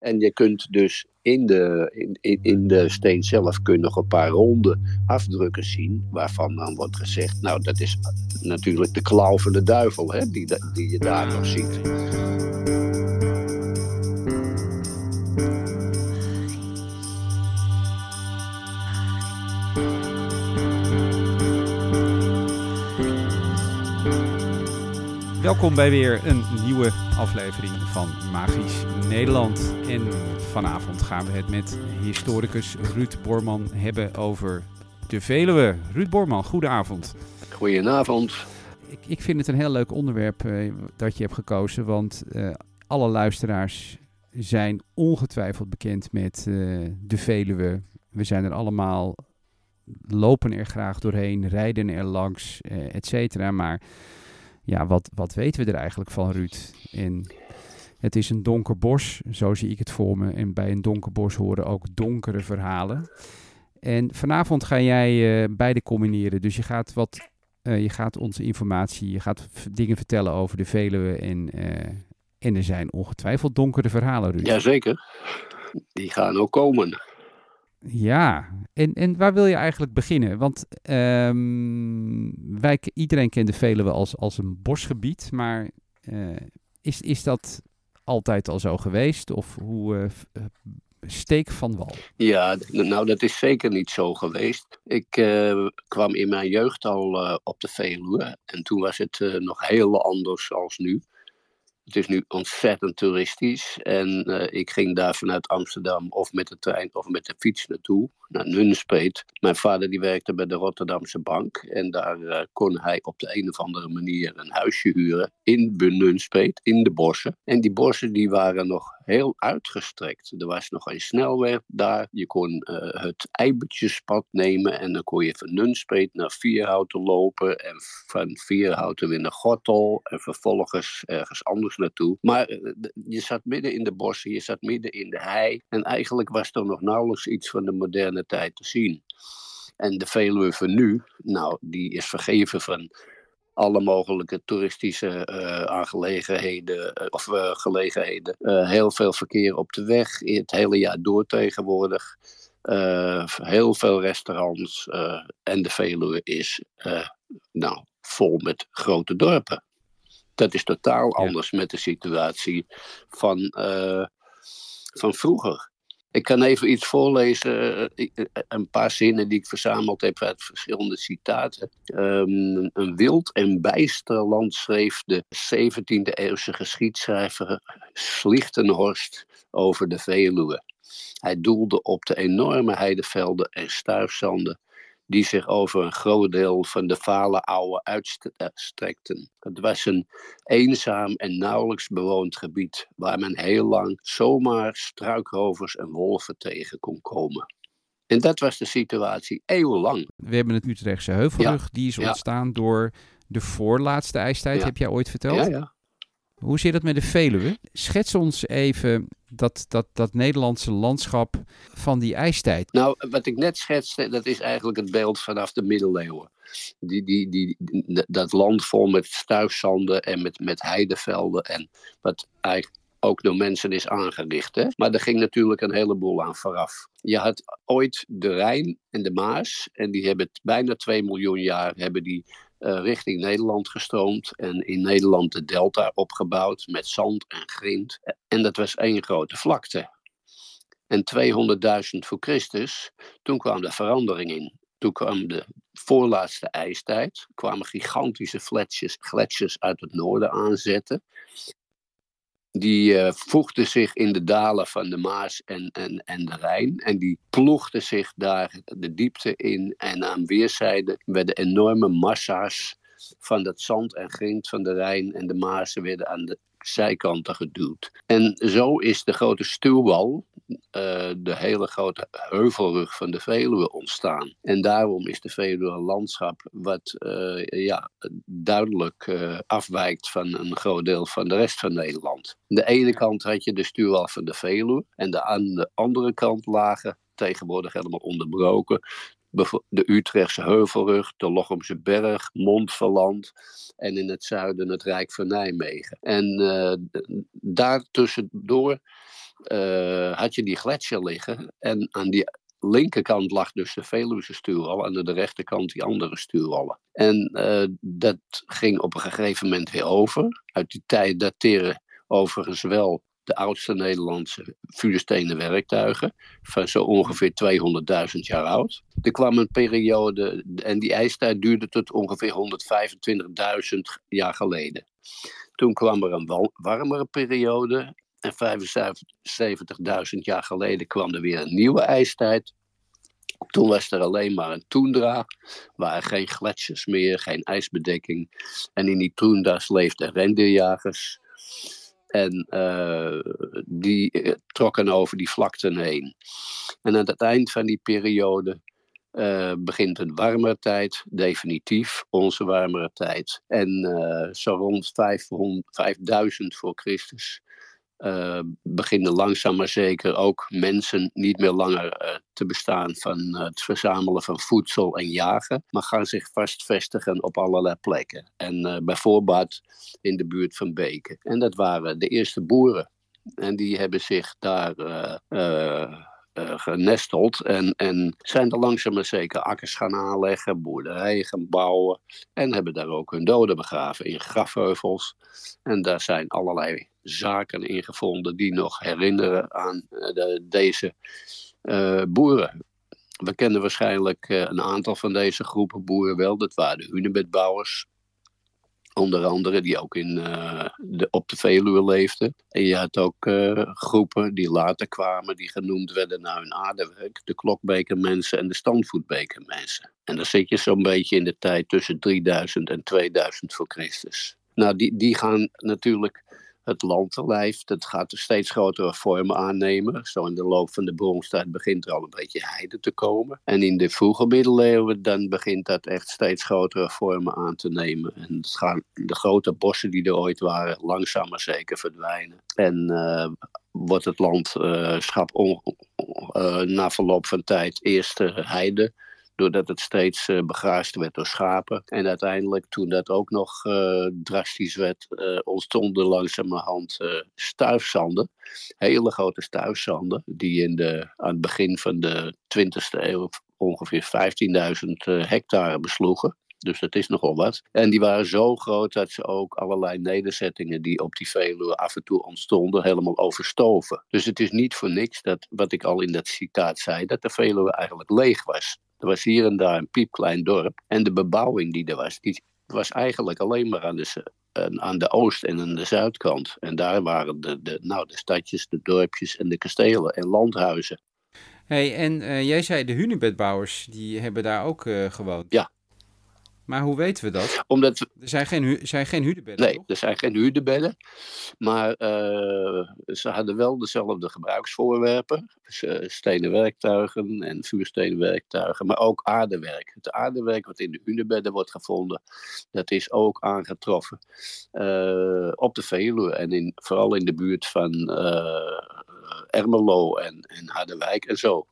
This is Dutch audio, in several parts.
En je kunt dus in de steen zelf kun je nog een paar ronde afdrukken zien, waarvan dan wordt gezegd, nou dat is natuurlijk de klauw van de duivel, hè, die je daar nog ziet. Welkom bij weer een nieuwe aflevering van Magisch Nederland. En vanavond gaan we het met historicus Ruud Borman hebben over de Veluwe. Ruud Borman, goedenavond. Goedenavond. Ik vind het een heel leuk onderwerp dat je hebt gekozen, want alle luisteraars zijn ongetwijfeld bekend met de Veluwe. We zijn er allemaal, lopen er graag doorheen, rijden er langs, et cetera, maar ja, wat weten we er eigenlijk van, Ruud? En het is een donker bos, zo zie ik het voor me. En bij een donker bos horen ook donkere verhalen. En vanavond ga jij beide combineren. Dus je gaat ons informatie, je gaat dingen vertellen over de Veluwe. En er zijn ongetwijfeld donkere verhalen, Ruud. Jazeker, die gaan ook komen. Ja, en waar wil je eigenlijk beginnen? Want iedereen kent de Veluwe als een bosgebied, maar is dat altijd al zo geweest? Of hoe steek van wal? Ja, nou dat is zeker niet zo geweest. Ik kwam in mijn jeugd al op de Veluwe en toen was het nog heel anders als nu. Het is nu ontzettend toeristisch en ik ging daar vanuit Amsterdam of met de trein of met de fiets naartoe, naar Nunspeet. Mijn vader die werkte bij de Rotterdamse Bank en daar kon hij op de een of andere manier een huisje huren in Nunspeet, in de bossen. En die bossen die waren nog heel uitgestrekt. Er was nog een snelweg daar. Je kon het Eibertjespad nemen en dan kon je van Nunspeet naar Vierhouten lopen en van Vierhouten weer naar Gortel en vervolgens ergens anders naartoe. Maar je zat midden in de bossen, je zat midden in de hei en eigenlijk was er nog nauwelijks iets van de moderne tijd te zien. En de Veluwe van nu, nou, die is vergeven van alle mogelijke toeristische gelegenheden. Heel veel verkeer op de weg, het hele jaar door tegenwoordig. Heel veel restaurants en de Veluwe is vol met grote dorpen. Dat is totaal anders met de situatie van vroeger. Ik kan even iets voorlezen, een paar zinnen die ik verzameld heb uit verschillende citaten. Een wild en bijster land schreef de 17e-eeuwse geschiedschrijver Slichtenhorst over de Veluwe. Hij doelde op de enorme heidevelden en stuifzanden die zich over een groot deel van de vale oude uitstrekten. Het was een eenzaam en nauwelijks bewoond gebied, waar men heel lang zomaar struikrovers en wolven tegen kon komen. En dat was de situatie eeuwenlang. We hebben het Utrechtse Heuvelrug, die is ontstaan door de voorlaatste ijstijd, heb jij ooit verteld? Ja. Hoe zit het met de Veluwe? Schets ons even dat Nederlandse landschap van die ijstijd. Nou, wat ik net schetste, dat is eigenlijk het beeld vanaf de middeleeuwen. Dat land vol met stuifzanden en met heidevelden en wat eigenlijk ook door mensen is aangericht. Hè? Maar er ging natuurlijk een heleboel aan vooraf. Je had ooit de Rijn en de Maas en die hebben bijna 2 miljoen jaar richting Nederland gestroomd en in Nederland de delta opgebouwd met zand en grind. En dat was één grote vlakte. En 200.000 voor Christus, toen kwam de verandering in. Toen kwam de voorlaatste ijstijd, kwamen gigantische gletsjers uit het noorden aanzetten. Die voegden zich in de dalen van de Maas en de Rijn. En die ploegden zich daar de diepte in. En aan weerszijden werden enorme massa's van dat zand en grind van de Rijn en de Maas werden aan de zijkanten geduwd. En zo is de grote stuwwal, de hele grote heuvelrug van de Veluwe ontstaan. En daarom is de Veluwe een landschap wat duidelijk afwijkt van een groot deel van de rest van Nederland. Aan de ene kant had je de stuwwal van de Veluwe en aan de andere kant lagen, tegenwoordig helemaal onderbroken, de Utrechtse Heuvelrug, de Lochemse Berg, Montferland en in het zuiden het Rijk van Nijmegen. En daartussendoor had je die gletsjer liggen. En aan die linkerkant lag dus de Veluwse stuwwal en aan de rechterkant die andere stuwwallen. En dat ging op een gegeven moment weer over. Uit die tijd dateren overigens wel de oudste Nederlandse vuurstenen werktuigen, van zo ongeveer 200.000 jaar oud. Er kwam een periode, en die ijstijd duurde tot ongeveer 125.000 jaar geleden. Toen kwam er een warmere periode. En 75.000 jaar geleden kwam er weer een nieuwe ijstijd. Toen was er alleen maar een toendra. Er waren geen gletsjers meer, geen ijsbedekking. En in die toendra's leefden rendeerjagers. En die trokken over die vlakten heen. En aan het eind van die periode begint een warmere tijd, definitief onze warmere tijd. En zo rond 5000 voor Christus beginnen langzaam maar zeker ook mensen niet meer langer te bestaan van het verzamelen van voedsel en jagen, maar gaan zich vastvestigen op allerlei plekken. En bijvoorbeeld in de buurt van beken. En dat waren de eerste boeren. En die hebben zich daar genesteld en zijn er langzaam maar zeker akkers gaan aanleggen, boerderijen gaan bouwen en hebben daar ook hun doden begraven in grafheuvels. En daar zijn allerlei zaken in gevonden die nog herinneren aan deze boeren. We kennen waarschijnlijk een aantal van deze groepen boeren wel. Dat waren de hunebedbouwers. Onder andere, die ook op de Veluwe leefden. En je had ook groepen die later kwamen, die genoemd werden naar hun aardewerk. De Klokbekermensen en de Standvoetbekermensen. En dan zit je zo'n beetje in de tijd tussen 3000 en 2000 voor Christus. Nou, die gaan natuurlijk het land te lijf. Dat gaat steeds grotere vormen aannemen. Zo in de loop van de bronstijd begint er al een beetje heide te komen. En in de vroege middeleeuwen dan begint dat echt steeds grotere vormen aan te nemen. En het gaan de grote bossen die er ooit waren langzaam maar zeker verdwijnen. En wordt het landschap na verloop van tijd eerst heide, doordat het steeds begraasd werd door schapen. En uiteindelijk, toen dat ook nog drastisch werd, ontstonden langzamerhand stuifzanden. Hele grote stuifzanden, die aan het begin van de 20e eeuw ongeveer 15.000 hectare besloegen. Dus dat is nogal wat. En die waren zo groot dat ze ook allerlei nederzettingen die op die Veluwe af en toe ontstonden, helemaal overstoven. Dus het is niet voor niks dat, wat ik al in dat citaat zei, dat de Veluwe eigenlijk leeg was. Er was hier en daar een piepklein dorp. En de bebouwing die er was, die was eigenlijk alleen maar aan de oost- en aan de zuidkant. En daar waren de stadjes, de dorpjes en de kastelen en landhuizen. Hey, en jij zei de hunebedbouwers, die hebben daar ook gewoond. Ja. Maar hoe weten we dat? Omdat er zijn geen hunebedden, Nee, toch? er zijn geen hunebedden. Maar ze hadden wel dezelfde gebruiksvoorwerpen. Stenen werktuigen en vuurstenen werktuigen. Maar ook aardewerk. Het aardewerk wat in de hunebedden wordt gevonden, dat is ook aangetroffen op de Veluwe. En vooral in de buurt van Ermelo en Harderwijk en zo.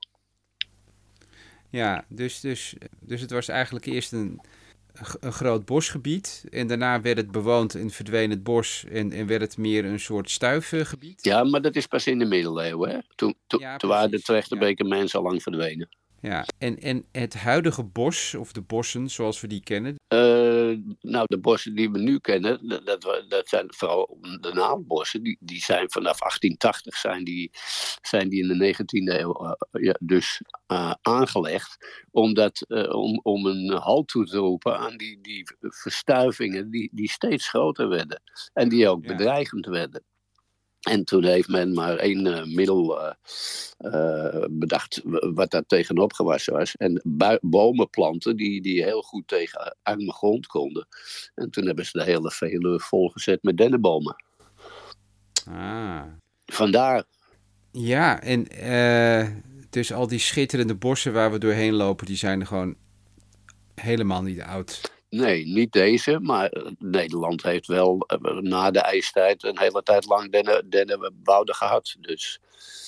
Ja, dus het was eigenlijk eerst een groot bosgebied en daarna werd het bewoond en verdween het bos en werd het meer een soort stuifgebied. Ja, maar dat is pas in de middeleeuwen. Hè? Toen waren de Trechterbeker mensen al lang verdwenen. Ja, en het huidige bos, of de bossen zoals we die kennen? Nou, de bossen die we nu kennen, dat zijn vooral de naaldbossen. Die zijn vanaf 1880 zijn die in de 19e eeuw dus aangelegd. Om een halt toe te roepen aan die verstuivingen die steeds groter werden. En die ook bedreigend werden. En toen heeft men maar één middel bedacht wat daar tegenop gewassen was. En bomen planten die heel goed tegen arme grond konden. En toen hebben ze de hele Veluwe volgezet met dennenbomen. Ah. Vandaar. Ja, en dus al die schitterende bossen waar we doorheen lopen, die zijn gewoon helemaal niet oud. Nee, niet deze, maar Nederland heeft wel na de ijstijd een hele tijd lang dennenwouden gehad. Dus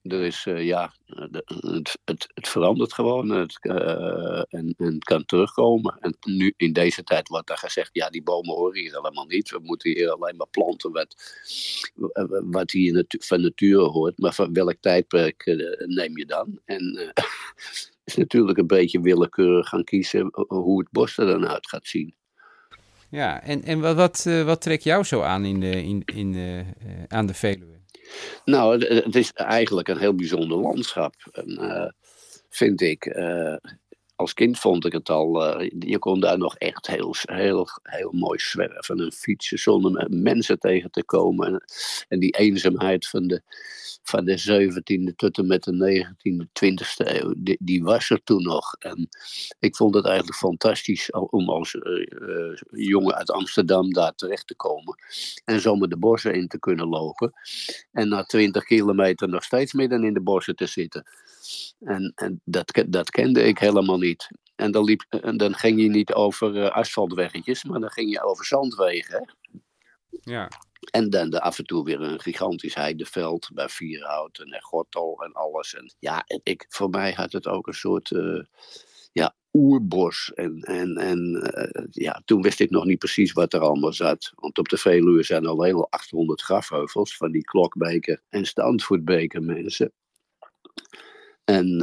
Er is, het verandert gewoon en het kan terugkomen. En nu in deze tijd wordt er gezegd, ja, die bomen horen hier helemaal niet. We moeten hier alleen maar planten wat hier van nature hoort. Maar van welk tijdperk neem je dan? En is natuurlijk een beetje willekeurig gaan kiezen hoe het bos er dan uit gaat zien. Ja, en wat trekt jou zo aan aan de Veluwe? Nou, het is eigenlijk een heel bijzonder landschap. En, vind ik. Als kind vond ik het al. Je kon daar nog echt heel mooi zwerven en fietsen zonder mensen tegen te komen. En die eenzaamheid van de 17e tot en met de 19e, 20e eeuw, die was er toen nog. En ik vond het eigenlijk fantastisch om als jongen uit Amsterdam daar terecht te komen. En zomaar de bossen in te kunnen lopen. En na 20 kilometer nog steeds midden in de bossen te zitten. En dat kende ik helemaal niet. En dan ging je niet over asfaltweggetjes, maar dan ging je over zandwegen. Hè? Ja. En dan af en toe weer een gigantisch heideveld bij Vierhouten en Gortel en alles. En ja, voor mij had het ook een soort oerbos. En toen wist ik nog niet precies wat er allemaal zat. Want op de Veluwe zijn alleen al 800 grafheuvels van die Klokbeker en Standvoetbeker mensen. En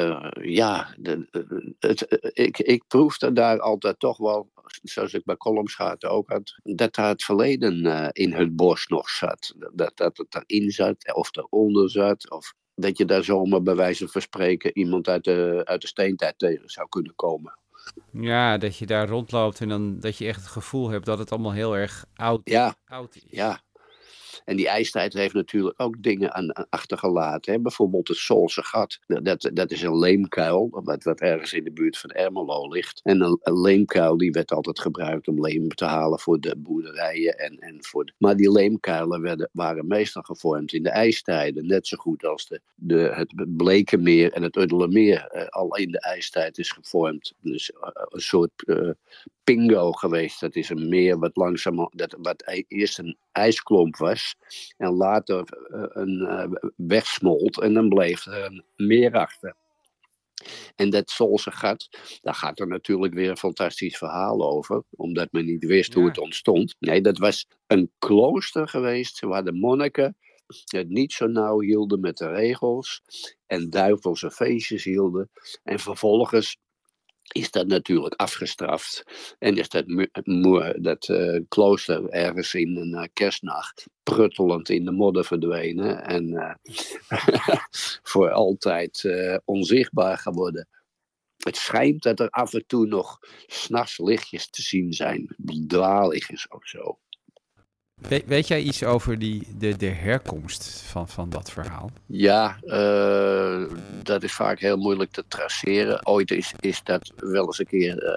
ik proefde daar altijd toch wel, zoals ik bij Kolmschaten ook had, dat daar het verleden in het bos nog zat. Dat het erin zat, of eronder zat, of dat je daar zomaar bij wijze van spreken iemand uit de steentijd tegen zou kunnen komen. Ja, dat je daar rondloopt en dan dat je echt het gevoel hebt dat het allemaal heel erg oud is. Ja. En die ijstijd heeft natuurlijk ook dingen aan achtergelaten. Hè? Bijvoorbeeld het Solse Gat. Dat is een leemkuil, wat ergens in de buurt van Ermelo ligt. En een leemkuil die werd altijd gebruikt om leem te halen voor de boerderijen. Maar die leemkuilen waren meestal gevormd in de ijstijden. Net zo goed als het Blekenmeer en het Uddelermeer al in de ijstijd is gevormd. Dus een soort Pingo geweest. Dat is een meer wat langzaam, wat eerst een ijsklomp was en later wegsmolt en dan bleef er een meer achter. En dat Solse Gat, daar gaat er natuurlijk weer een fantastisch verhaal over, omdat men niet wist hoe het ontstond. Nee, dat was een klooster geweest waar de monniken het niet zo nauw hielden met de regels en duivelse feestjes hielden. En vervolgens is dat natuurlijk afgestraft. En is dat klooster ergens in een kerstnacht pruttelend in de modder verdwenen. En voor altijd onzichtbaar geworden. Het schijnt dat er af en toe nog 's nachts lichtjes te zien zijn. Dwaallichtjes of zo. Weet jij iets over de herkomst van dat verhaal? Ja, dat is vaak heel moeilijk te traceren. Ooit is dat wel eens een keer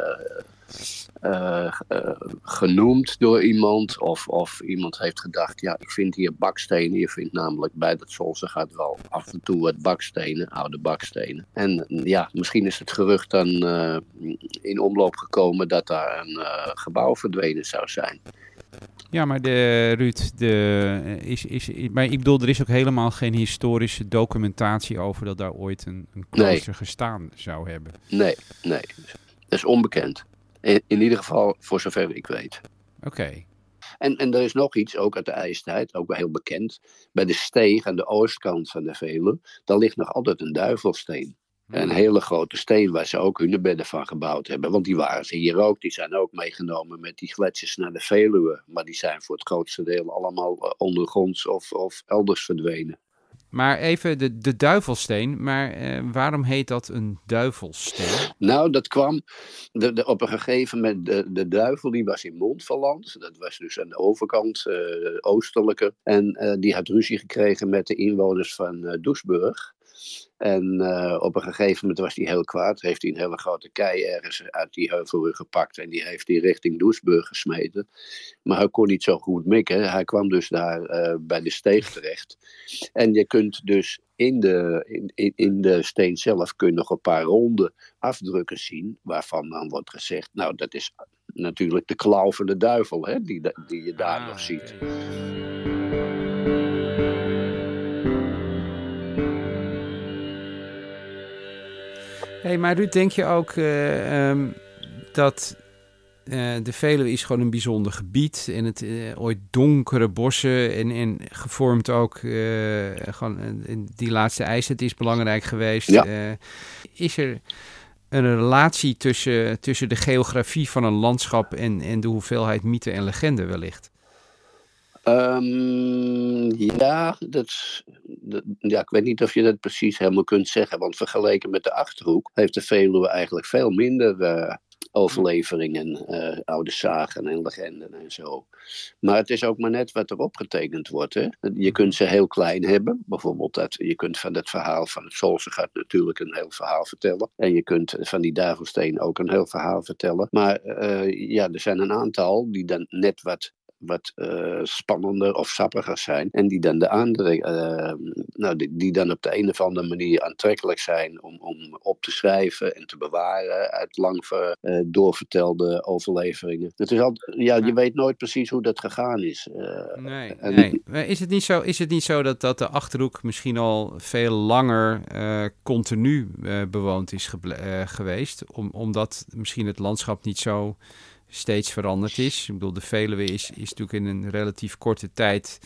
genoemd door iemand. Of iemand heeft gedacht, ja, ik vind hier bakstenen. Je vindt namelijk bij dat Solse Gat wel af en toe wat bakstenen, oude bakstenen. En ja, misschien is het gerucht dan in omloop gekomen dat daar een gebouw verdwenen zou zijn. Ja, maar Ruud, maar ik bedoel, er is ook helemaal geen historische documentatie over dat daar ooit een klooster gestaan zou hebben. Nee, dat is onbekend. In ieder geval voor zover ik weet. Oké. En er is nog iets, ook uit de ijstijd, ook wel heel bekend. Bij de Steeg aan de oostkant van de Veluwe, daar ligt nog altijd een duivelsteen. Een hele grote steen waar ze ook hunebedden van gebouwd hebben. Want die waren ze hier ook. Die zijn ook meegenomen met die gletsjers naar de Veluwe. Maar die zijn voor het grootste deel allemaal ondergronds of elders verdwenen. Maar even de duivelsteen. Maar waarom heet dat een duivelsteen? Nou, dat kwam op een gegeven moment. De duivel die was in Montferland. Dat was dus aan de overkant, oostelijke. En die had ruzie gekregen met de inwoners van Doesburg. En op een gegeven moment was hij heel kwaad. Heeft hij een hele grote kei ergens uit die heuvelrug gepakt. En die heeft hij richting Doesburg gesmeten. Maar hij kon niet zo goed mikken. Hij kwam dus daar bij de Steeg terecht. En je kunt dus in de steen zelf kun je nog een paar ronde afdrukken zien. Waarvan dan wordt gezegd, nou dat is natuurlijk de klauw van de duivel. Hè, die je daar nog ziet. Hey, maar Ruud, denk je ook dat de Veluwe is gewoon een bijzonder gebied en het ooit donkere bossen en gevormd ook gewoon in die laatste ijstijd is belangrijk geweest. Ja. Is er een relatie tussen de geografie van een landschap en de hoeveelheid mythe en legende wellicht? Ja, ik weet niet of je dat precies helemaal kunt zeggen. Want vergeleken met de Achterhoek heeft de Veluwe eigenlijk veel minder overleveringen, oude sagen en legenden en zo. Maar het is ook maar net wat erop getekend wordt. Hè? Je kunt ze heel klein hebben. Bijvoorbeeld je kunt van het verhaal van het Solsegat natuurlijk een heel verhaal vertellen. En je kunt van die Duivelsteen ook een heel verhaal vertellen. Maar er zijn een aantal die dan net wat spannender of sappiger zijn. En die dan de andere, die dan op de een of andere manier aantrekkelijk zijn om op te schrijven en te bewaren uit lang doorvertelde overleveringen. Het is altijd, je weet nooit precies hoe dat gegaan is. Nee. Is het niet zo dat de Achterhoek misschien al veel langer continu bewoond is geweest? Omdat misschien het landschap niet zo steeds veranderd is. Ik bedoel, de Veluwe is natuurlijk in een relatief korte tijd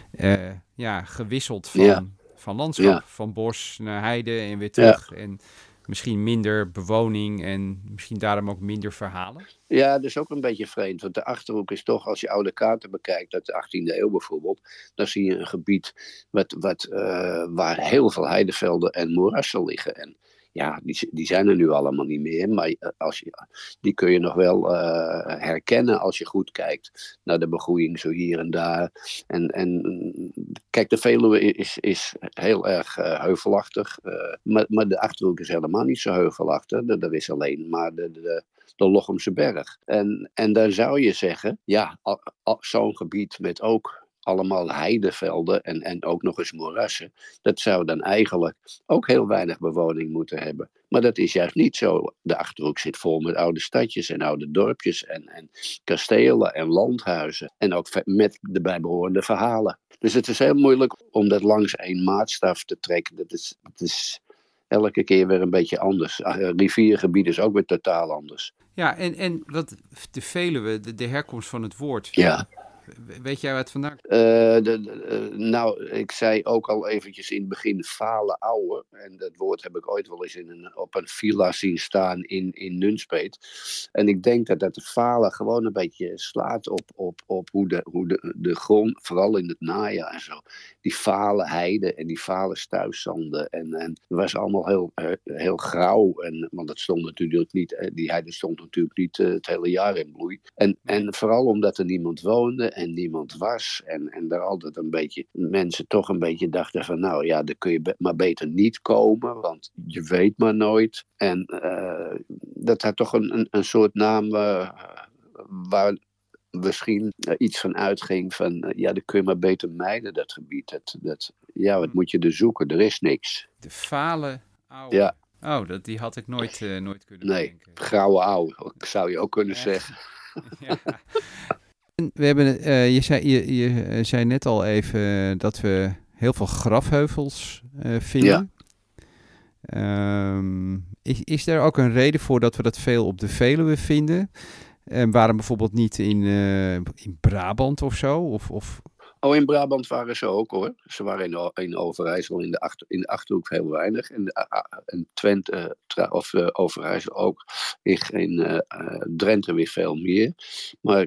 gewisseld van landschap. Ja. Van bos naar heide en weer terug. Ja. En misschien minder bewoning en misschien daarom ook minder verhalen. Ja, dat is ook een beetje vreemd. Want de Achterhoek is toch, als je oude kaarten bekijkt uit de 18e eeuw bijvoorbeeld, dan zie je een gebied waar heel veel heidevelden en moerassen liggen. En ja, die zijn er nu allemaal niet meer, maar die kun je nog wel herkennen als je goed kijkt naar de begroeiing zo hier en daar. En kijk, de Veluwe is heel erg heuvelachtig, maar de Achterhoek is helemaal niet zo heuvelachtig. Dat is alleen maar de Lochemse Berg. En daar zou je zeggen, zo'n gebied met ook allemaal heidevelden en ook nog eens moerassen. Dat zou dan eigenlijk ook heel weinig bewoning moeten hebben. Maar dat is juist niet zo. De Achterhoek zit vol met oude stadjes en oude dorpjes en kastelen en landhuizen. En ook met de bijbehorende verhalen. Dus het is heel moeilijk om dat langs één maatstaf te trekken. Het is elke keer weer een beetje anders. Riviergebied is ook weer totaal anders. Ja, en wat de Veluwe, de herkomst van het woord. Ja. Weet jij wat vandaan? Ik zei ook al eventjes in het begin Vale Ouwe. En dat woord heb ik ooit wel eens op een villa zien staan in Nunspeet. En ik denk dat de Vale gewoon een beetje slaat op hoe de grond, vooral in het najaar en zo, die Vale heide en die Vale stuifzanden. En het was allemaal heel grauw. Want het stond natuurlijk niet, die heide stond natuurlijk niet het hele jaar in bloei. En vooral omdat er niemand woonde en niemand was. En daar altijd een beetje mensen toch een beetje dachten van nou ja, daar kun je maar beter niet komen, want je weet maar nooit. En dat had toch een soort naam waar misschien iets van uitging van daar kun je maar beter mijden, dat gebied. Wat moet je er zoeken? Er is niks. De Vale Ouwe. Ja. Oh, die had ik nooit kunnen bedenken. Nee, grauwe ouwe, zou je ook kunnen zeggen. Ja. We hebben, je zei net al even dat we heel veel grafheuvels vinden. Ja. Is er ook een reden voor dat we dat veel op de Veluwe vinden? Waarom bijvoorbeeld niet in Brabant of zo? Of... Oh, in Brabant waren ze ook hoor. Ze waren in Overijssel, in de Achterhoek heel weinig. En Twente of Overijssel ook. In Drenthe weer veel meer. Maar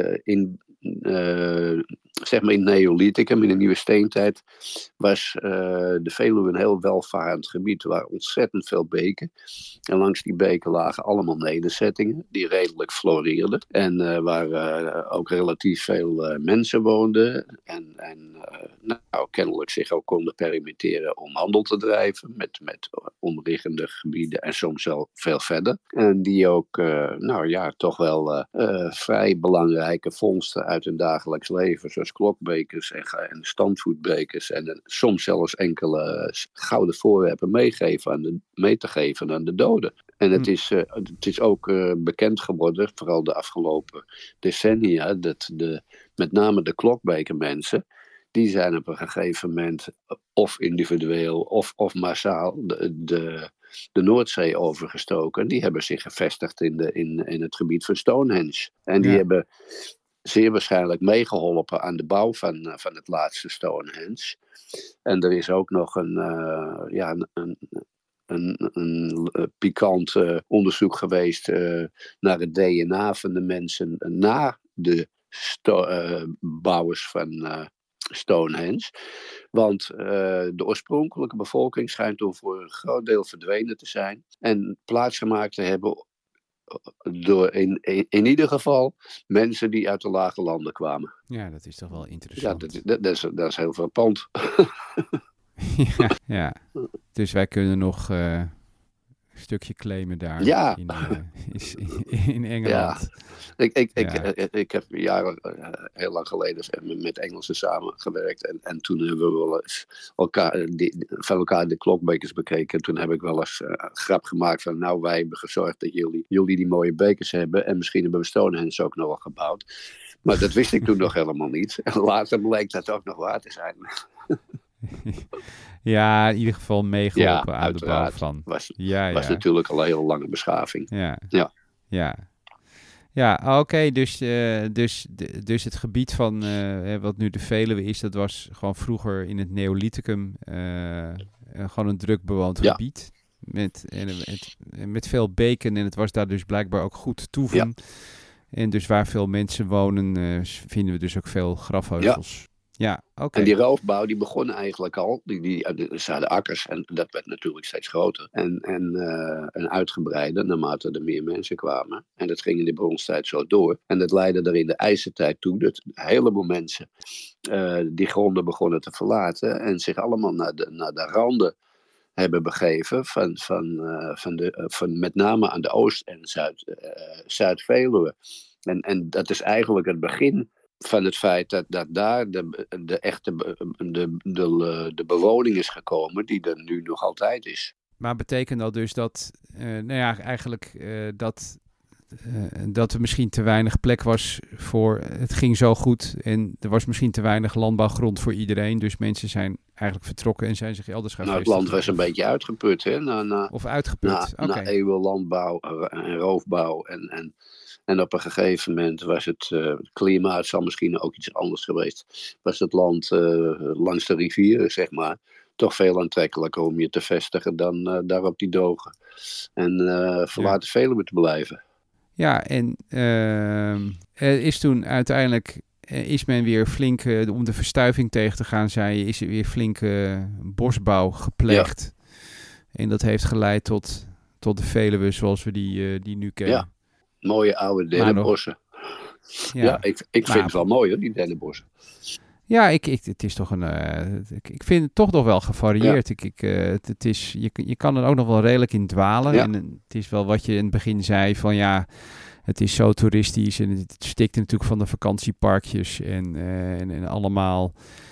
zeg maar in Neolithicum, in de nieuwe steentijd, was de Veluwe een heel welvarend gebied. Er waren ontzettend veel beken. En langs die beken lagen allemaal nederzettingen die redelijk floreerden. En waar ook relatief veel mensen woonden. En kennelijk zich ook konden permitteren om handel te drijven met omliggende gebieden en soms wel veel verder. En die ook toch wel vrij belangrijke vondsten uit hun dagelijks leven, zoals klokbekers en standvoetbekers en soms zelfs enkele gouden voorwerpen mee te geven aan de doden. En het is ook bekend geworden, vooral de afgelopen decennia, dat met name de klokbekermensen, die zijn op een gegeven moment of individueel of massaal de de Noordzee overgestoken. Die hebben zich gevestigd in het gebied van Stonehenge. En die hebben zeer waarschijnlijk meegeholpen aan de bouw van het laatste Stonehenge. En er is ook nog een pikant onderzoek geweest naar het DNA van de mensen na de bouwers van Stonehenge. Want de oorspronkelijke bevolking schijnt toen voor een groot deel verdwenen te zijn en plaatsgemaakt te hebben door in ieder geval mensen die uit de lage landen kwamen. Ja, dat is toch wel interessant. Ja, dat is heel frappant. Ja. Dus wij kunnen nog een stukje claimen daar in Engeland. Ja. Ik heb jaren, heel lang geleden met Engelsen samengewerkt. En toen hebben we wel eens van elkaar de klokbekers bekeken. En toen heb ik wel eens een grap gemaakt van, nou, wij hebben gezorgd dat jullie die mooie bekers hebben. En misschien hebben we Stonehenge ook nog wel gebouwd. Maar dat wist ik toen nog helemaal niet. En later bleek dat ook nog waar te zijn. Ja, in ieder geval meegeholpen aan de bouw van. Was natuurlijk al een heel lange beschaving. Ja, oké. Dus het gebied van wat nu de Veluwe is, dat was gewoon vroeger in het Neolithicum gewoon een druk bewoond gebied. Met veel beken en het was daar dus blijkbaar ook goed toeven. Ja. En dus waar veel mensen wonen, vinden we dus ook veel grafheuvels. Ja, oké. En die roofbouw die begon eigenlijk al. Er zaten akkers en dat werd natuurlijk steeds groter. En uitgebreider naarmate er meer mensen kwamen. En dat ging in de bronstijd zo door. En dat leidde er in de ijzertijd toe dat een heleboel mensen die gronden begonnen te verlaten. En zich allemaal naar de randen hebben begeven van met name aan de Oost- en Zuid-Veluwe. En dat is eigenlijk het begin van het feit dat daar de echte de bewoning is gekomen die er nu nog altijd is. Maar betekent dat dus dat, dat er misschien te weinig plek was voor, het ging zo goed en er was misschien te weinig landbouwgrond voor iedereen, dus mensen zijn eigenlijk vertrokken en zijn zich elders gaan vestigen? Het land was een beetje uitgeput, hè? Of uitgeput, na eeuwen landbouw en roofbouw en op een gegeven moment was het klimaat, zal misschien ook iets anders geweest, was het land langs de rivieren, zeg maar, toch veel aantrekkelijker om je te vestigen dan daar op die dogen. En verlaten Veluwe te blijven. Ja, en is toen uiteindelijk, is men weer flink, om de verstuiving tegen te gaan, zei je, is er weer flinke bosbouw gepleegd. Ja. En dat heeft geleid tot de Veluwe zoals we die nu kennen. Ja. Mooie oude dennenbossen. Ja, ik vind het wel mooi hoor, die dennenbossen. Ja, het is toch ik vind het toch nog wel gevarieerd. Ja. Je kan er ook nog wel redelijk in dwalen. Ja. En het is wel wat je in het begin zei van ja, het is zo toeristisch en het stikt natuurlijk van de vakantieparkjes en allemaal.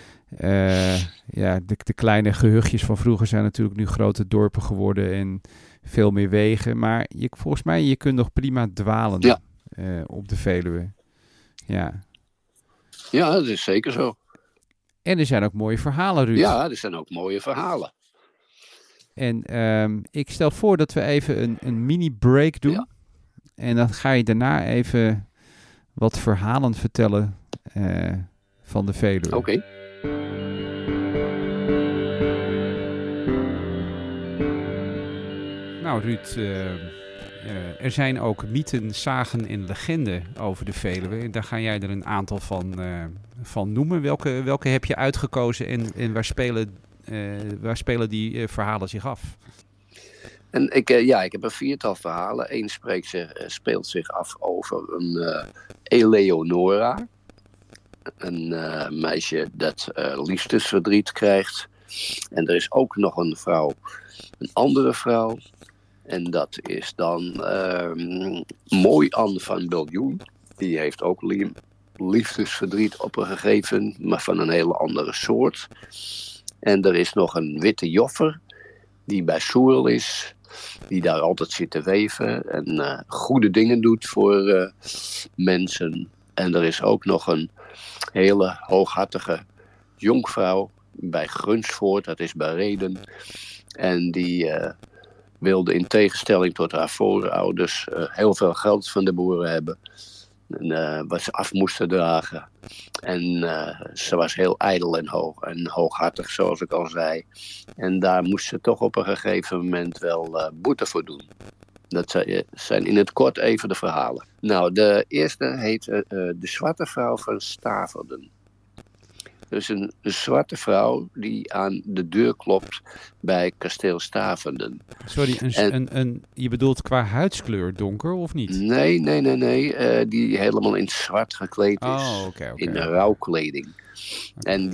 De kleine gehuchtjes van vroeger zijn natuurlijk nu grote dorpen geworden en veel meer wegen. Maar volgens mij, je kunt nog prima dwalen op de Veluwe. Ja, dat is zeker zo. En er zijn ook mooie verhalen, Ruud. Ja, er zijn ook mooie verhalen. En ik stel voor dat we even een mini-break doen. Ja. En dan ga je daarna even wat verhalen vertellen van de Veluwe. Oké. Nou, Ruud, er zijn ook mythen, sagen en legenden over de Veluwe. En daar ga jij er een aantal van noemen. Welke heb je uitgekozen en waar spelen die verhalen zich af? En ik heb een 4-tal verhalen. Eén speelt zich af over een Eleonora. Een meisje dat liefdesverdriet krijgt. En er is ook nog een andere vrouw. En dat is dan Mooi-An van Beljoen. Die heeft ook liefdesverdriet op een gegeven, maar van een hele andere soort. En er is nog een witte joffer die bij Soerl is. Die daar altijd zit te weven en goede dingen doet voor mensen. En er is ook nog een hele hooghartige jonkvrouw bij Grunsvoort, dat is bij Rheden. En die wilde in tegenstelling tot haar voorouders heel veel geld van de boeren hebben. En, wat ze af moesten dragen. En ze was heel ijdel en hooghartig, zoals ik al zei. En daar moest ze toch op een gegeven moment wel boete voor doen. Dat zijn in het kort even de verhalen. Nou, de eerste heet De Zwarte Vrouw van Staverden. Dus een zwarte vrouw die aan de deur klopt bij kasteel Staverden. Sorry, je bedoelt qua huidskleur donker of niet? Nee. Die helemaal in zwart gekleed is. Oh, oké. In rouwkleding. En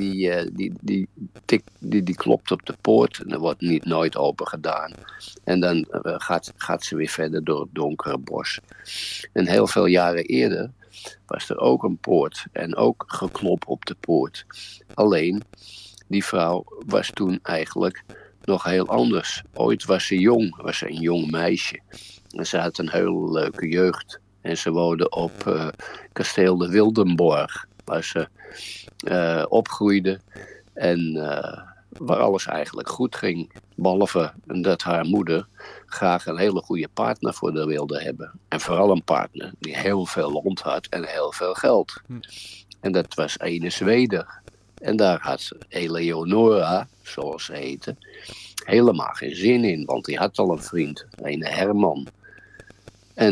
die klopt op de poort en er wordt nooit open gedaan. En dan gaat ze weer verder door het donkere bos. En heel veel jaren eerder was er ook een poort en ook geklop op de poort. Alleen, die vrouw was toen eigenlijk nog heel anders. Ooit was ze een jong meisje. En ze had een hele leuke jeugd. En ze woonde op kasteel de Wildenborg, waar ze opgroeide en waar alles eigenlijk goed ging. Behalve dat haar moeder graag een hele goede partner voor haar wilde hebben. En vooral een partner die heel veel land had en heel veel geld. En dat was ene Zweder. En daar had Eleonora, zoals ze heette, helemaal geen zin in. Want die had al een vriend, ene Herman. En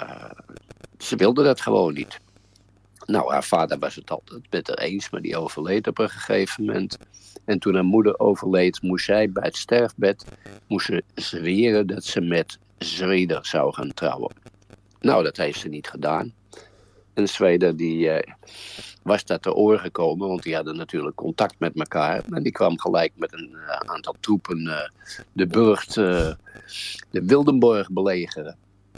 ze wilde dat gewoon niet. Nou, haar vader was het altijd met haar eens, maar die overleed op een gegeven moment. En toen haar moeder overleed, moest zij bij het sterfbed zweren dat ze met Zweder zou gaan trouwen. Nou, dat heeft ze niet gedaan. En Zweder die was dat ter oren gekomen, want die hadden natuurlijk contact met elkaar. En die kwam gelijk met een aantal troepen de burcht, de Wildenborg belegeren.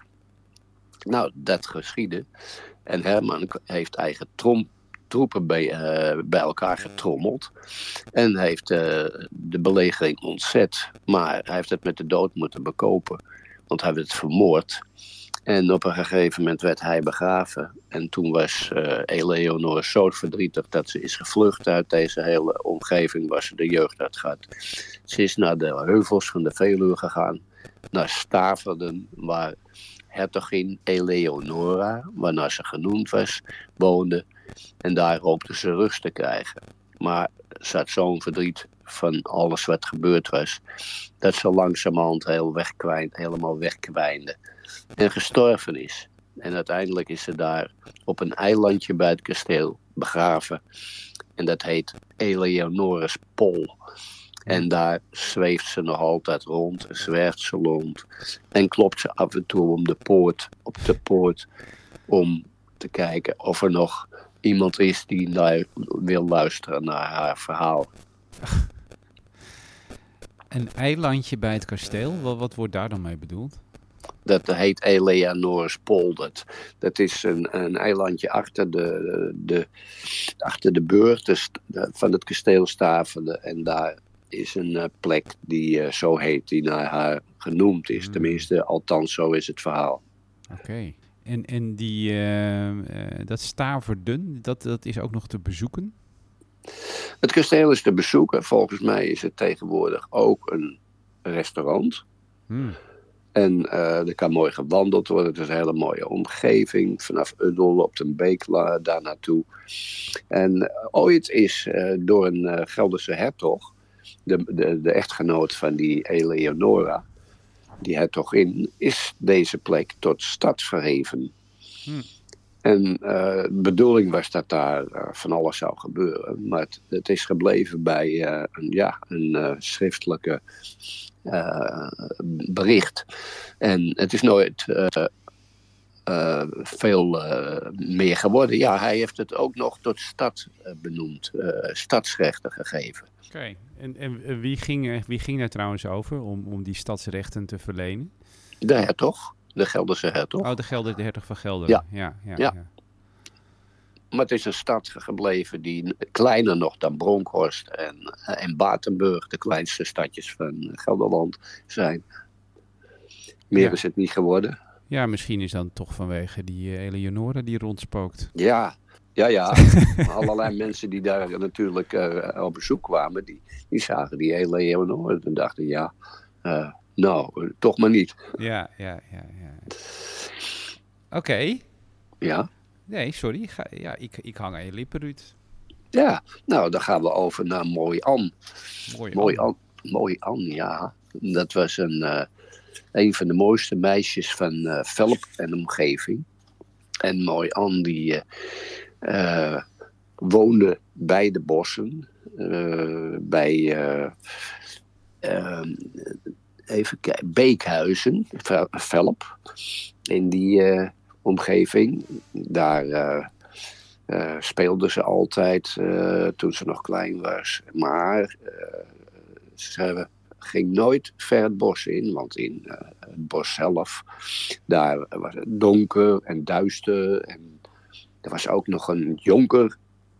Nou, dat geschiedde. En Herman heeft eigen troepen bij elkaar getrommeld. En heeft de belegering ontzet. Maar hij heeft het met de dood moeten bekopen. Want hij werd vermoord. En op een gegeven moment werd hij begraven. En toen was Eleonore zo verdrietig dat ze is gevlucht uit deze hele omgeving waar ze de jeugd had gehad. Ze is naar de heuvels van de Veluwe gegaan. Naar Staverden, waar hertogin Eleonora, waarnaar ze genoemd was, woonde. En daar hoopte ze rust te krijgen. Maar ze had zo'n verdriet van alles wat gebeurd was, dat ze langzamerhand helemaal wegkwijnde. En gestorven is. En uiteindelijk is ze daar op een eilandje bij het kasteel begraven. En dat heet Eleonora's Pol. En daar zweeft ze nog altijd rond en zwerft ze rond. En klopt ze af en toe op de poort om te kijken of er nog iemand is die wil luisteren naar haar verhaal. Een eilandje bij het kasteel, wat wordt daar dan mee bedoeld? Dat heet Eleonora's Pol. Dat is een eilandje achter de burcht van het kasteel Staverden. En daar is een plek die zo heet, die naar haar genoemd is. Tenminste, althans zo is het verhaal. Oké. En dat Staverden, dat is ook nog te bezoeken? Het kasteel is te bezoeken. Volgens mij is het tegenwoordig ook een restaurant. En er kan mooi gewandeld worden. Het is een hele mooie omgeving. Vanaf Uddel op de Beek daar naartoe. En ooit is door een Gelderse hertog, de echtgenoot van die Eleonora, die hertogin, is deze plek tot stad verheven. En de bedoeling was dat daar van alles zou gebeuren. Maar het is gebleven bij een schriftelijke bericht. En het is nooit veel meer geworden. Ja, hij heeft het ook nog tot stad benoemd. Stadsrechten gegeven. Oké. En wie ging daar trouwens over om die stadsrechten te verlenen? De hertog. De Gelderse hertog. Oh, de hertog van Gelderen. Ja. Maar het is een stad gebleven die kleiner nog dan Bronkhorst en Batenburg, de kleinste stadjes van Gelderland, zijn. Meer is het niet geworden. Ja, misschien is dan toch vanwege die Eleonora die rondspookt. Ja. Allerlei mensen die daar natuurlijk op bezoek kwamen, die zagen die Eleonora en dachten, Nou, toch maar niet. Ja. Oké. Ja? Nee, sorry. Ik hang aan je lippen, Ruud. Ja, nou, dan gaan we over naar Mooi An. Mooi An, ja. Dat was een van de mooiste meisjes van Velp en omgeving. En Mooi An, die woonde bij de bossen. Bij even kijken, Beekhuizen, Velp. In die omgeving. Daar speelde ze altijd toen ze nog klein was. Maar ze ging nooit ver het bos in. Want in het bos zelf, daar was het donker en duister. En er was ook nog een jonker.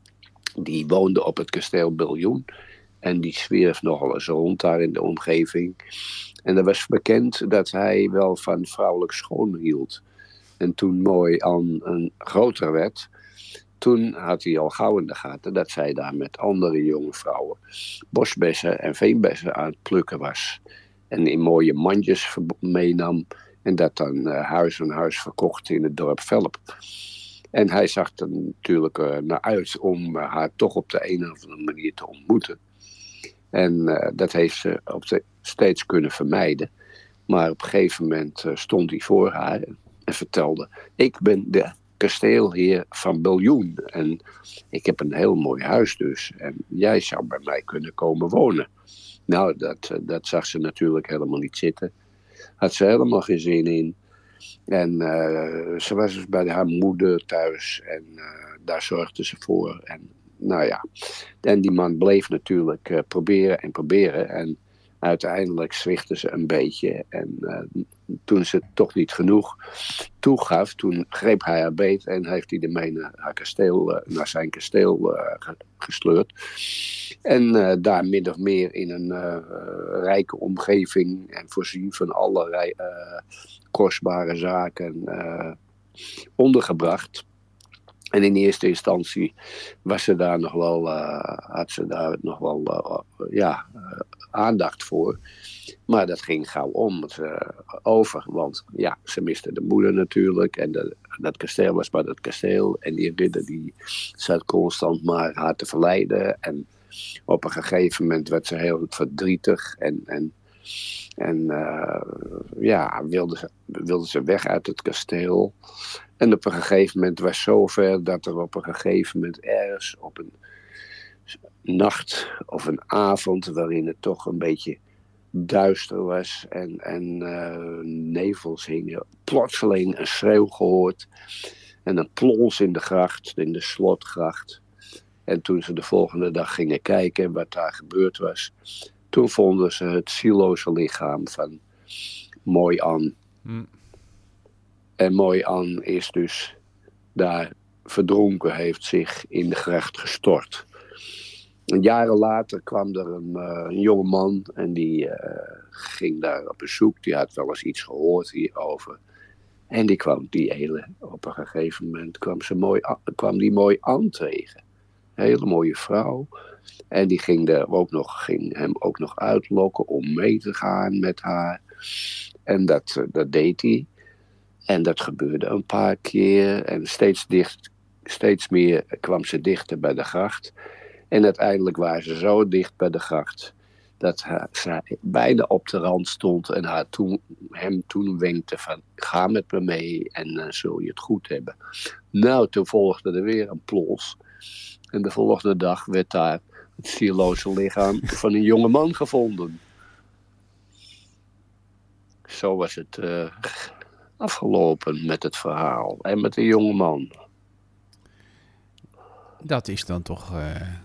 Die woonde op het kasteel Biljoen. En die zwierf nogal eens rond daar in de omgeving. En er was bekend dat hij wel van vrouwelijk schoon hield. En toen Mooi An een groter werd, toen had hij al gauw in de gaten dat zij daar met andere jonge vrouwen bosbessen en veenbessen aan het plukken was. En in mooie mandjes meenam en dat dan huis aan huis verkocht in het dorp Velp. En hij zag er natuurlijk naar uit om haar toch op de een of andere manier te ontmoeten. En dat heeft ze steeds kunnen vermijden. Maar op een gegeven moment stond hij voor haar en vertelde: ik ben de kasteelheer van Biljoen. En ik heb een heel mooi huis dus. En jij zou bij mij kunnen komen wonen. Nou, dat zag ze natuurlijk helemaal niet zitten. Had ze helemaal geen zin in. En ze was dus bij haar moeder thuis. En daar zorgde ze voor. En nou ja. En die man bleef natuurlijk proberen. En uiteindelijk zwichtte ze een beetje. En toen ze het toch niet genoeg toegaf, toen greep hij haar beet en heeft hij ermee naar zijn kasteel gesleurd. En daar min of meer in een rijke omgeving en voorzien van allerlei kostbare zaken ondergebracht. En in eerste instantie was ze daar nog wel, had ze daar nog wel aandacht voor. Maar dat ging gauw over. Want ja, ze miste de moeder natuurlijk. En dat kasteel was maar dat kasteel. En die ridder die zat constant maar haar te verleiden. En op een gegeven moment werd ze heel verdrietig. En wilde ze weg uit het kasteel. En op een gegeven moment was het zover dat er op een gegeven moment ergens op een nacht of een avond waarin het toch een beetje duister was en nevels hingen, plotseling een schreeuw gehoord en een plons in de gracht, in de slotgracht. En toen ze de volgende dag gingen kijken wat daar gebeurd was, toen vonden ze het zieloze lichaam van Mooi An. En Mooi An is dus daar verdronken, heeft zich in de gracht gestort. En jaren later kwam er een jonge man en die ging daar op bezoek. Die had wel eens iets gehoord hierover. En die kwam op een gegeven moment kwam die Mooi An tegen. Een hele mooie vrouw. En die ging hem ook nog uitlokken om mee te gaan met haar. En dat deed hij. En dat gebeurde een paar keer. En steeds meer kwam ze dichter bij de gracht. En uiteindelijk waren ze zo dicht bij de gracht dat zij bijna op de rand stond en hem toen wenkte van: ga met me mee en dan zul je het goed hebben. Nou, toen volgde er weer een plons. En de volgende dag werd daar het zieloze lichaam van een jonge man gevonden. Zo was het afgelopen met het verhaal en met de jonge man. Dat is dan toch...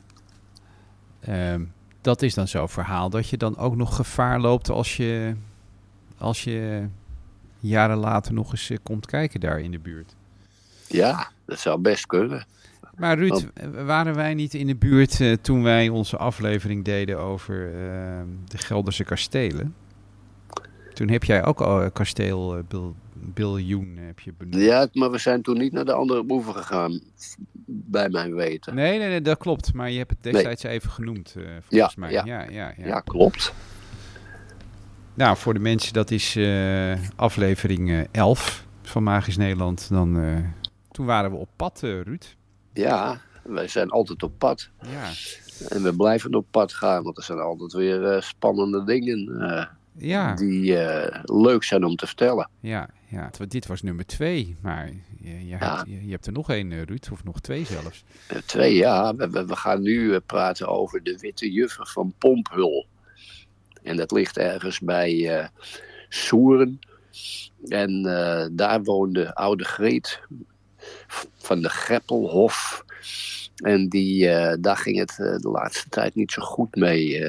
dat is dan zo'n verhaal dat je dan ook nog gevaar loopt als je jaren later nog eens komt kijken daar in de buurt. Ja, dat zou best kunnen. Maar Ruud, waren wij niet in de buurt toen wij onze aflevering deden over de Gelderse kastelen? Toen heb jij ook kasteel Biljoen heb je benoemd. Ja, maar we zijn toen niet naar de andere oever gegaan, bij mijn weten. Nee, dat klopt. Maar je hebt het destijds even genoemd, volgens mij. Ja, klopt. Nou, voor de mensen, dat is aflevering 11 van Magisch Nederland. Toen waren we op pad, Ruud. Ja, wij zijn altijd op pad. Ja. En we blijven op pad gaan, want er zijn altijd weer spannende dingen die leuk zijn om te vertellen. Ja. Dit was nummer 2, maar je hebt er nog één, Ruud, of nog 2 zelfs. 2, ja. We gaan nu praten over de Witte Juffer van Pomphul. En dat ligt ergens bij Soeren. En daar woonde oude Greet van de Greppelhof. En daar ging het de laatste tijd niet zo goed mee.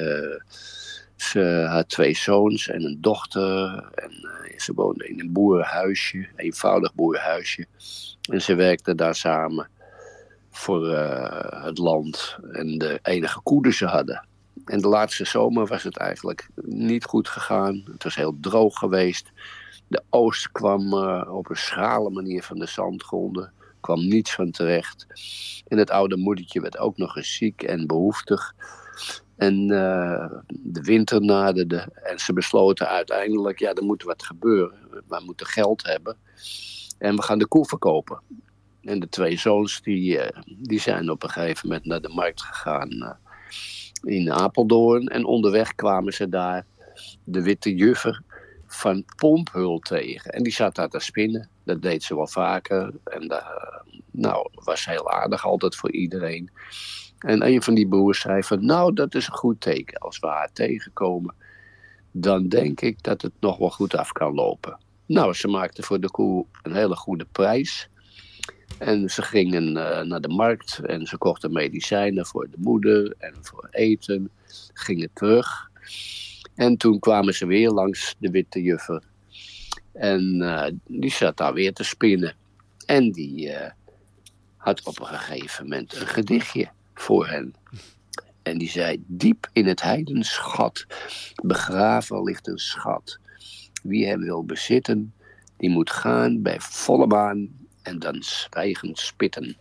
Ze had 2 zoons en een dochter. En ze woonde in een boerenhuisje, een eenvoudig boerenhuisje. En ze werkten daar samen voor het land en de enige koe die ze hadden. En de laatste zomer was het eigenlijk niet goed gegaan. Het was heel droog geweest. De oogst kwam op een schrale manier van de zandgronden. Kwam niets van terecht. En het oude moedertje werd ook nog eens ziek en behoeftig. En de winter naderde. En ze besloten uiteindelijk, ja, er moet wat gebeuren. We moeten geld hebben. En we gaan de koe verkopen. En de 2 zoons die zijn op een gegeven moment naar de markt gegaan in Apeldoorn. En onderweg kwamen ze daar de Witte Juffer van Pomphul tegen. En die zat daar te spinnen. Dat deed ze wel vaker. En was heel aardig altijd voor iedereen. En een van die broers zei van, nou, dat is een goed teken. Als we haar tegenkomen, dan denk ik dat het nog wel goed af kan lopen. Nou, ze maakten voor de koe een hele goede prijs. En ze gingen naar de markt en ze kochten medicijnen voor de moeder en voor eten. Gingen terug. En toen kwamen ze weer langs de Witte Juffer. En die zat daar weer te spinnen. En die had op een gegeven moment een gedichtje voor hen. En die zei, diep in het heidenschat begraven ligt een schat. Wie hem wil bezitten, die moet gaan bij volle maan en dan zwijgend spitten.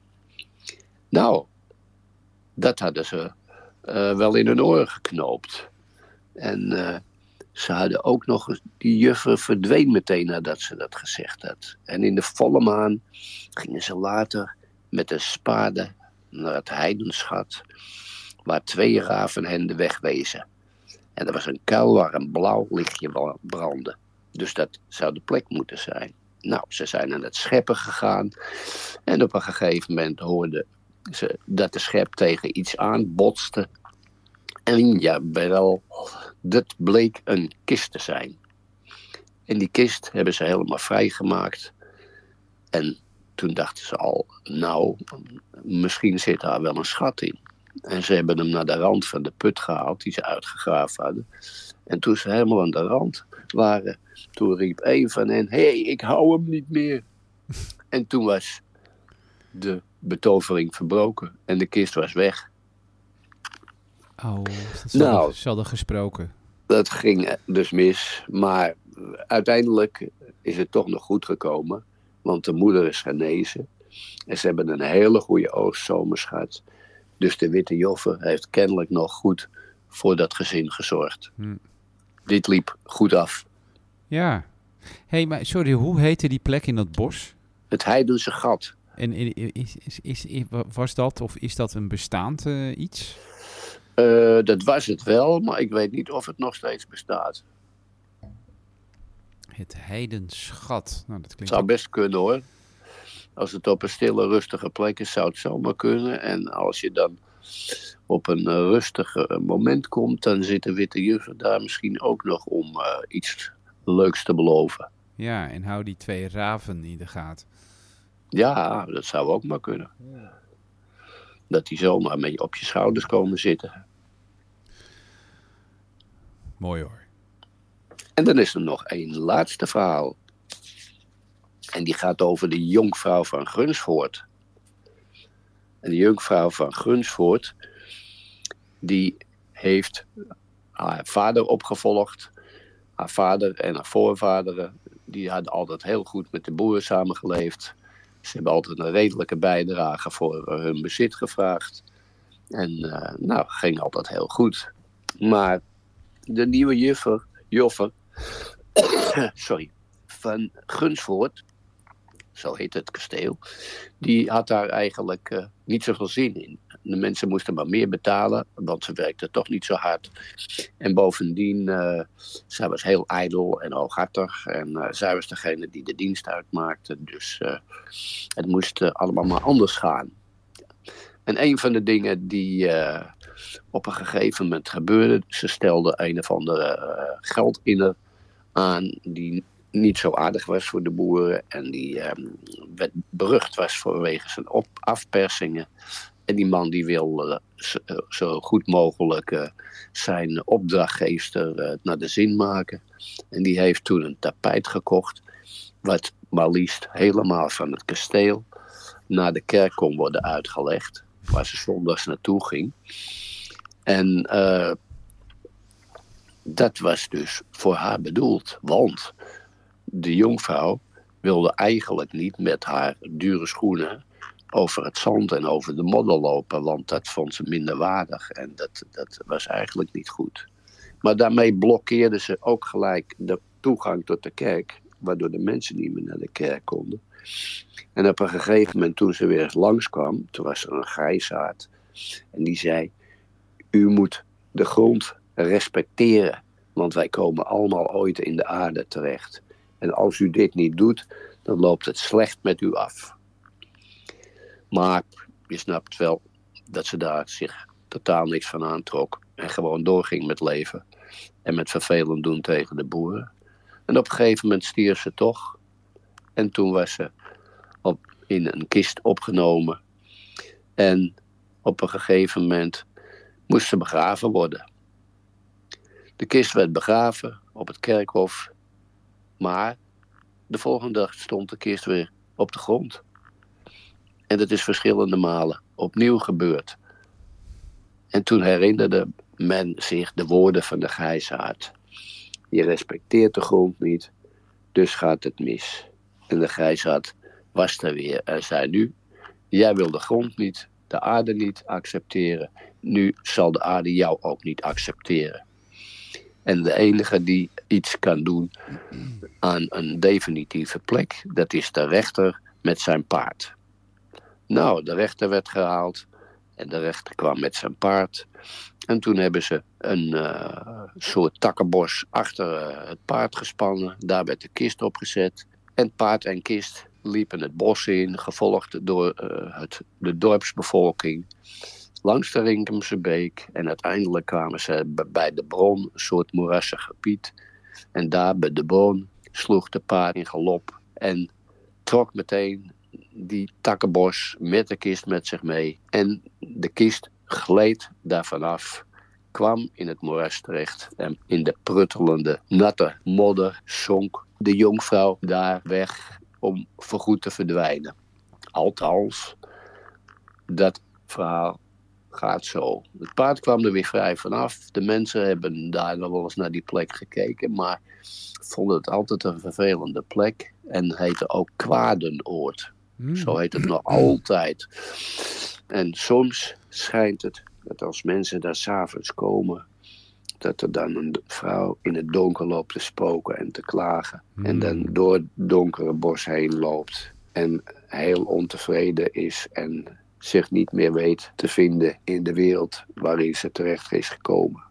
Nou, dat hadden ze wel in hun oren geknoopt. En ze hadden ook nog, die juffer verdween meteen nadat ze dat gezegd had. En in de volle maan gingen ze later met een spade naar het heidenschat, waar 2 raven hen de weg wezen. En er was een kuil waar een blauw lichtje brandde. Dus dat zou de plek moeten zijn. Nou, ze zijn aan het scheppen gegaan. En op een gegeven moment hoorden ze dat de schep tegen iets aan botste. En ja, wel, dat bleek een kist te zijn. En die kist hebben ze helemaal vrijgemaakt. En toen dachten ze al, nou, misschien zit daar wel een schat in. En ze hebben hem naar de rand van de put gehaald die ze uitgegraven hadden. En toen ze helemaal aan de rand waren, toen riep een van hen, hé, ik hou hem niet meer. En toen was de betovering verbroken en de kist was weg. Oh, dat ze hadden gesproken. Dat ging dus mis, maar uiteindelijk is het toch nog goed gekomen. Want de moeder is genezen. En ze hebben een hele goede oogstzomers gehad. Dus de Witte Juffer heeft kennelijk nog goed voor dat gezin gezorgd. Dit liep goed af. Ja. Hé, maar sorry, hoe heette die plek in dat bos? Het Heidense Gat. En was dat of is dat een bestaand iets? Dat was het wel, maar ik weet niet of het nog steeds bestaat. Het Heidenschat. Nou, dat klinkt zou best kunnen hoor. Als het op een stille, rustige plek is, zou het zomaar kunnen. En als je dan op een rustig moment komt, dan zit de Witte Juffer daar misschien ook nog om iets leuks te beloven. Ja, en hou die 2 raven in de gaten. Ja, dat zou ook maar kunnen. Ja. Dat die zomaar met je op je schouders komen zitten. Mooi hoor. En dan is er nog 1 laatste verhaal. En die gaat over de jonkvrouw van Grunsvoort. En de jonkvrouw van Grunsvoort, die heeft haar vader opgevolgd. Haar vader en haar voorvaderen, die hadden altijd heel goed met de boeren samengeleefd. Ze hebben altijd een redelijke bijdrage voor hun bezit gevraagd. En ging altijd heel goed. Maar de nieuwe juffer, Joffer, sorry, van Gunsvoort, zo heet het kasteel, die had daar eigenlijk niet zoveel zin in. De mensen moesten maar meer betalen, want ze werkten toch niet zo hard. En bovendien, zij was heel ijdel en hooghartig. En zij was degene die de dienst uitmaakte. Dus het moest allemaal maar anders gaan. En een van de dingen die op een gegeven moment gebeurde, ze stelde een of andere geldinner aan die niet zo aardig was voor de boeren. En die berucht was vanwege zijn afpersingen. En die man die wil zo goed mogelijk zijn opdrachtgeefster naar de zin maken. En die heeft toen een tapijt gekocht. Wat maar liefst helemaal van het kasteel naar de kerk kon worden uitgelegd. Waar ze zondags naartoe ging. En dat was dus voor haar bedoeld. Want de jonkvrouw wilde eigenlijk niet met haar dure schoenen over het zand en over de modder lopen. Want dat vond ze minder waardig. En dat was eigenlijk niet goed. Maar daarmee blokkeerde ze ook gelijk de toegang tot de kerk. Waardoor de mensen niet meer naar de kerk konden. En op een gegeven moment toen ze weer eens langskwam. Toen was er een grijsaard. En die zei: u moet de grond respecteren. Want wij komen allemaal ooit in de aarde terecht. En als u dit niet doet, dan loopt het slecht met u af. Maar je snapt wel dat ze daar zich totaal niks van aantrok. En gewoon doorging met leven. En met vervelend doen tegen de boeren. En op een gegeven moment stierf ze toch. En toen was ze in een kist opgenomen. En op een gegeven moment moest ze begraven worden. De kist werd begraven op het kerkhof. Maar de volgende dag stond de kist weer op de grond. En dat is verschillende malen opnieuw gebeurd. En toen herinnerde men zich de woorden van de grijsaard. Je respecteert de grond niet, dus gaat het mis. En de grijsaard was er weer en zei nu: jij wil de grond niet, de aarde niet accepteren. Nu zal de aarde jou ook niet accepteren. En de enige die iets kan doen aan een definitieve plek, dat is de rechter met zijn paard. Nou, de rechter werd gehaald en de rechter kwam met zijn paard. En toen hebben ze een soort takkenbos achter het paard gespannen. Daar werd de kist opgezet. En paard en kist liepen het bos in, gevolgd door de dorpsbevolking. Langs de Rinkemse beek. En uiteindelijk kwamen ze bij de bron, een soort moerassig gebied. En daar bij de bron sloeg de paard in galop. En trok meteen die takkenbos met de kist met zich mee. En de kist gleed daar vanaf, kwam in het moeras terecht. En in de pruttelende, natte modder zonk de jonkvrouw daar weg om voorgoed te verdwijnen. Althans, dat verhaal gaat zo. Het paard kwam er weer vrij vanaf. De mensen hebben daar nog wel eens naar die plek gekeken, maar vonden het altijd een vervelende plek. En heette ook Kwadenoord. Zo heet het nog altijd. En soms schijnt het dat als mensen daar 's avonds komen, dat er dan een vrouw in het donker loopt te spoken en te klagen. En dan door het donkere bos heen loopt. En heel ontevreden is en zich niet meer weet te vinden in de wereld waarin ze terecht is gekomen.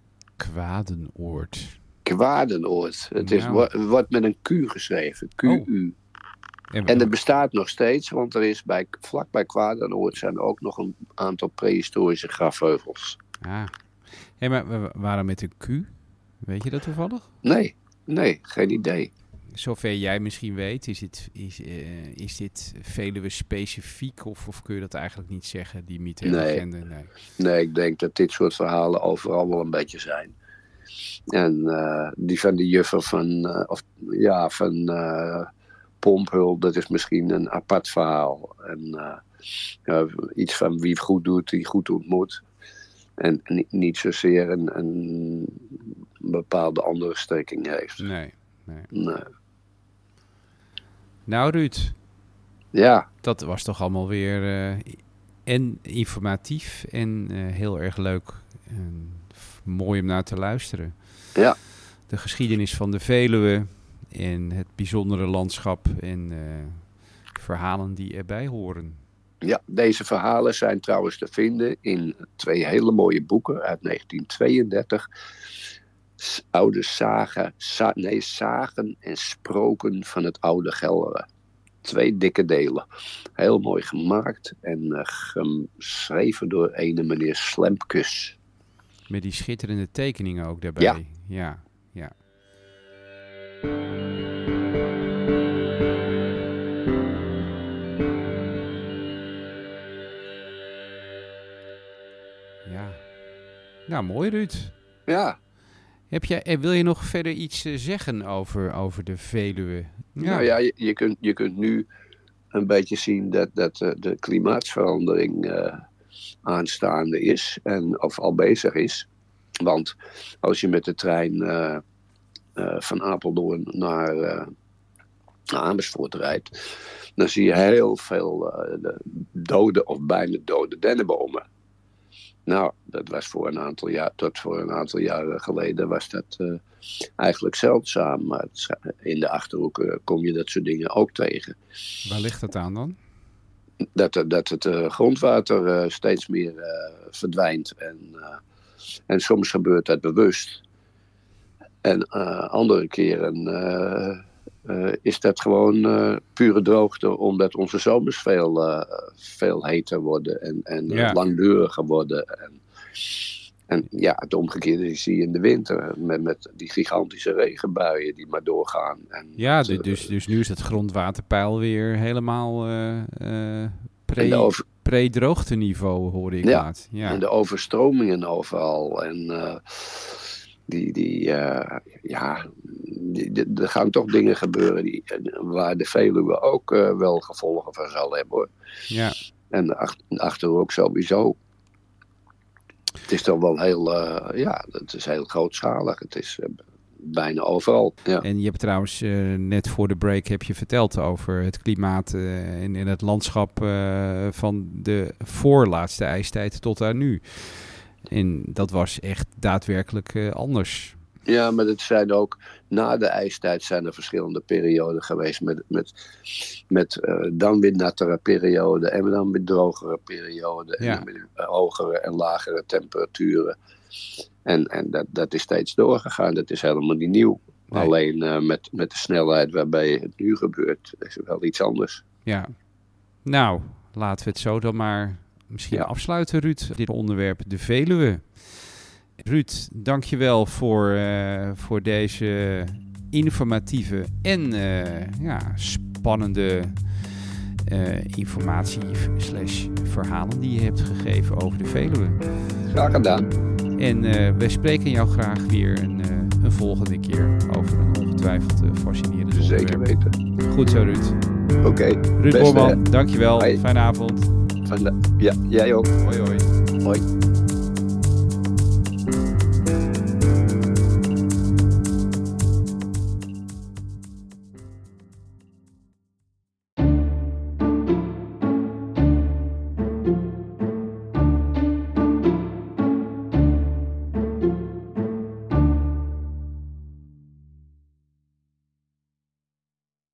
Kwadenoord. Kwadenoord. Het wordt met een Q geschreven. Q-U. En het bestaat nog steeds, want er is vlak bij Kwadenoord zijn ook nog een aantal prehistorische grafheuvels. Hey, maar waarom met een Q? Weet je dat toevallig? Nee, geen idee. Zover jij misschien weet, is dit Veluwe specifiek of kun je dat eigenlijk niet zeggen, die mythe en legende? Nee, ik denk dat dit soort verhalen overal wel een beetje zijn. En die van de juffer van Pomphul, dat is misschien een apart verhaal. En iets van wie goed doet, die goed ontmoet. En niet zozeer een bepaalde andere strekking heeft. Nee. Nou, Ruud. Ja. Dat was toch allemaal weer en informatief en heel erg leuk. En mooi om naar te luisteren. Ja. de geschiedenis van de Veluwe en het bijzondere landschap en verhalen die erbij horen. Ja, deze verhalen zijn trouwens te vinden in 2 hele mooie boeken uit 1932. Oude zagen en sproken van het oude Gelre. 2 dikke delen. Heel mooi gemaakt en geschreven door ene meneer Slemkes. Met die schitterende tekeningen ook daarbij. Ja. Nou, mooi Ruud. Ja. Wil je nog verder iets zeggen over de Veluwe? Ja. Nou ja, je kunt nu een beetje zien dat de klimaatsverandering aanstaande is. Of al bezig is. Want als je met de trein van Apeldoorn naar Amersfoort rijdt, dan zie je heel veel dode of bijna dode dennenbomen. Nou, dat was voor een aantal jaren geleden was dat eigenlijk zeldzaam. Maar in de Achterhoek kom je dat soort dingen ook tegen. Waar ligt dat aan dan? Dat het grondwater steeds meer verdwijnt. En soms gebeurt dat bewust. En andere keren is dat gewoon pure droogte, omdat onze zomers veel heter worden en langduriger worden. En ja, het omgekeerde zie je in de winter met die gigantische regenbuien die maar doorgaan. Dus nu is het grondwaterpeil weer helemaal pre-droogteniveau, hoorde ik laat. Ja. En de overstromingen overal. En er gaan toch dingen gebeuren waar de Veluwe ook wel gevolgen van zal hebben, hoor. Ja. En de Achterhoek sowieso. Het is toch wel heel, het is heel grootschalig. Het is bijna overal. Ja. En je hebt trouwens net voor de break heb je verteld over het klimaat en het landschap van de voorlaatste ijstijd tot aan nu. En dat was echt daadwerkelijk anders. Ja, maar het zijn ook na de ijstijd zijn er verschillende perioden geweest met dan weer nattere perioden en dan weer drogere perioden en dan weer hogere en lagere temperaturen. En dat is steeds doorgegaan. Dat is helemaal niet nieuw. Nee. Alleen met de snelheid waarbij het nu gebeurt is het wel iets anders. Ja. Nou, laten we het zo dan maar misschien afsluiten, Ruud, dit onderwerp de Veluwe. Ruud, dankjewel voor deze informatieve en spannende informatie / verhalen die je hebt gegeven over de Veluwe. Graag gedaan. En wij spreken jou graag weer een volgende keer over een ongetwijfeld fascinerend onderwerp. Zeker weten. Goed zo, Ruud. Oké. Ruud Borman, dankjewel. Fijne avond. Ja, jij ook. Hoi, hoi. Hoi.